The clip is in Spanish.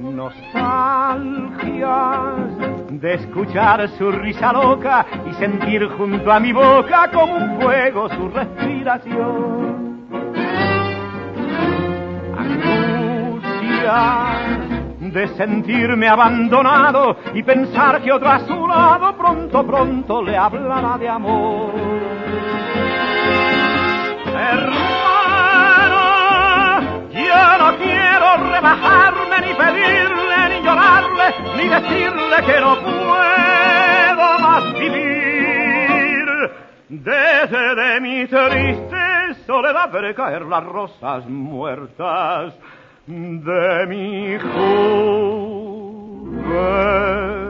nostalgias de escuchar su risa loca y sentir junto a mi boca como un fuego su respiración. Angustias de sentirme abandonado y pensar que otro a su lado pronto le hablará de amor. Hermano, yo no quiero rebajarme, ni pedirle, ni llorarle, ni decirle que no puedo más vivir. Desde mi triste soledad veré caer las rosas muertas de mi juventud.